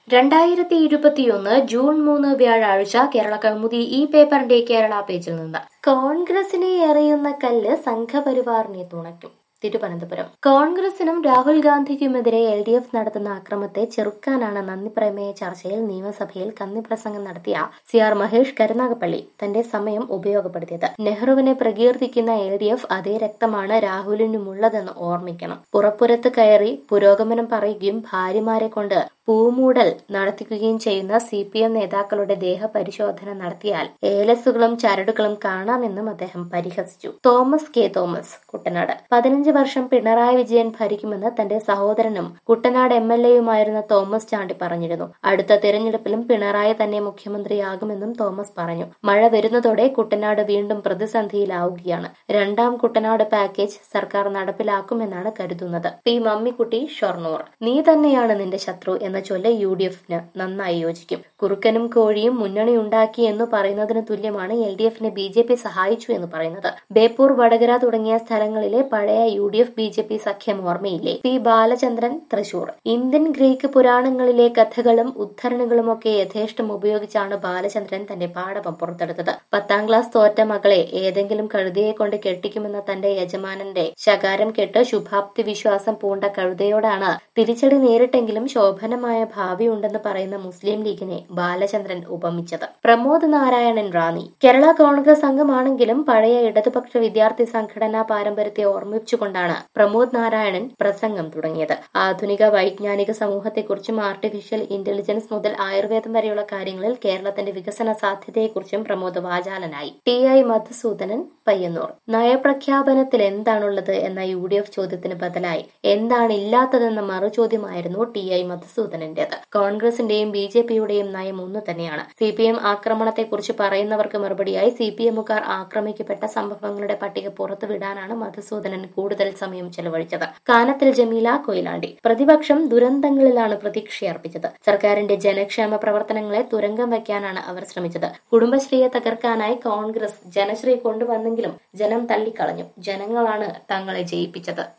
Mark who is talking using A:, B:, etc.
A: 2021 June 3 വ്യാഴാഴ്ച കേരള കൗമുദി ഈ പേപ്പറിന്റെ കേരള പേജിൽ നിന്ന് കോൺഗ്രസിനെ എറിയുന്ന കല്ല് സംഘപരിവാറിനെ തുണയ്ക്കും. തിരുവനന്തപുരം കോൺഗ്രസിനും രാഹുൽ ഗാന്ധിക്കുമെതിരെ LDF നടത്തുന്ന അക്രമത്തെ ചെറുക്കാനാണ് നന്ദിപ്രമേയ ചർച്ചയിൽ നിയമസഭയിൽ കന്നിപ്രസംഗം നടത്തിയ CR മഹേഷ് കരുനാഗപ്പള്ളി തന്റെ സമയം ഉപയോഗപ്പെടുത്തിയത്. നെഹ്റുവിനെ പ്രകീർത്തിക്കുന്ന LDF അതേ രക്തമാണ് രാഹുലിനുമുള്ളതെന്ന് ഓർമ്മിക്കണം. പുറപ്പുറത്ത് കയറി പുരോഗമനം പറയുകയും ഭാര്യമാരെ കൊണ്ട് പൂമൂടൽ നടത്തിക്കുകയും ചെയ്യുന്ന CPM നേതാക്കളുടെ ദേഹപരിശോധന നടത്തിയാൽ ഏലസുകളും ചരടുകളും കാണാമെന്നും അദ്ദേഹം പരിഹസിച്ചു. Thomas K Thomas, Kuttanad. 15 വർഷം പിണറായി വിജയൻ ഭരിക്കുമെന്ന് തന്റെ സഹോദരനും കുട്ടനാട് MLA-യുമായിരുന്ന തോമസ് ചാണ്ടി പറഞ്ഞിരുന്നു. അടുത്ത തെരഞ്ഞെടുപ്പിലും പിണറായി തന്നെ മുഖ്യമന്ത്രിയാകുമെന്നും തോമസ് പറഞ്ഞു. മഴ വരുന്നതോടെ കുട്ടനാട് വീണ്ടും പ്രതിസന്ധിയിലാവുകയാണ്. രണ്ടാം കുട്ടനാട് പാക്കേജ് സർക്കാർ നടപ്പിലാക്കുമെന്നാണ് കരുതുന്നത്. പി മമ്മിക്കുട്ടി, ഷൊർണൂർ. നീ തന്നെയാണ് നിന്റെ ശത്രു എന്ന ചൊല്ല് UDF-ന് നന്നായി യോജിക്കും. കുറുക്കനും കോഴിയും മുന്നണിയുണ്ടാക്കി എന്ന് പറയുന്നതിന് തുല്യമാണ് LDF-നെ BJP സഹായിച്ചു എന്ന് പറയുന്നത്. ബേപ്പൂർ, വടകര തുടങ്ങിയ സ്ഥലങ്ങളിലെ പഴയ UDF-BJP സഖ്യം ഓർമ്മയില്ലേ? P Balachandran, Thrissur. Indian Greek പുരാണങ്ങളിലെ കഥകളും ഉദ്ധരണികളുമൊക്കെ യഥേഷ്ടം ഉപയോഗിച്ചാണ് ബാലചന്ദ്രൻ തന്റെ പാഠം പുറത്തെടുത്തത്. 10ാം ക്ലാസ് തോറ്റ മകളെ ഏതെങ്കിലും കഴുതയെ കൊണ്ട് കെട്ടിക്കുമെന്ന തന്റെ യജമാനന്റെ ശകാരം കേട്ട് ശുഭാപ്തി വിശ്വാസം പൂണ്ട കഴുതയോടാണ് തിരിച്ചടി നേരിട്ടെങ്കിലും ശോഭനമായ ഭാവിയുണ്ടെന്ന് പറയുന്ന മുസ്ലിം ലീഗിനെ ബാലചന്ദ്രൻ ഉപമിച്ചത്. പ്രമോദ് നാരായണൻ, റാന്നി. കേരള കോൺഗ്രസ് അംഗമാണെങ്കിലും പഴയ ഇടതുപക്ഷ വിദ്യാർത്ഥി സംഘടനാ പാരമ്പര്യത്തെ ഓർമ്മിപ്പിച്ചുകൊണ്ടാണ് പ്രമോദ് നാരായണൻ പ്രസംഗം തുടങ്ങിയത്. ആധുനിക വൈജ്ഞാനിക സമൂഹത്തെക്കുറിച്ചും ആർട്ടിഫിഷ്യൽ ഇന്റലിജൻസ് മുതൽ ആയുർവേദം വരെയുള്ള കാര്യങ്ങളിൽ കേരളത്തിന്റെ വികസന സാധ്യതയെക്കുറിച്ചും പ്രമോദ് വാചാലനായി. TI മധുസൂദനൻ, പയ്യന്നൂർ. നയപ്രഖ്യാപനത്തിൽ എന്താണുള്ളത് എന്ന UDF ചോദ്യത്തിന് ബദലായി എന്താണില്ലാത്തതെന്ന മറുചോദ്യമായിരുന്നു TI മധുസൂദനന്റേത്. കോൺഗ്രസിന്റെയും BJP-യുടെയും നയം ഒന്നു തന്നെയാണ്. CPM ആക്രമണത്തെക്കുറിച്ച് പറയുന്നവർക്ക് മറുപടിയായി CPM-കാർ ആക്രമിക്കപ്പെട്ട സംഭവങ്ങളുടെ പട്ടിക പുറത്തുവിടാനാണ് മധുസൂദനൻ കൂടുതൽ സമയം ചെലവഴിച്ചത്. കാനത്തിൽ ജമീല, കൊയിലാണ്ടി. പ്രതിപക്ഷം ദുരന്തങ്ങളിലാണ് പ്രതീക്ഷയർപ്പിച്ചത്. സർക്കാരിന്റെ ജനക്ഷേമ പ്രവർത്തനങ്ങളെ തുരങ്കം വയ്ക്കാനാണ് അവർ ശ്രമിച്ചത്. കുടുംബശ്രീയെ തകർക്കാനായി കോൺഗ്രസ് ജനശ്രീ കൊണ്ടുവന്നെങ്കിലും ജനം തള്ളിക്കളഞ്ഞു. ജനങ്ങളാണ് തങ്ങളെ ജയിപ്പിച്ചത്.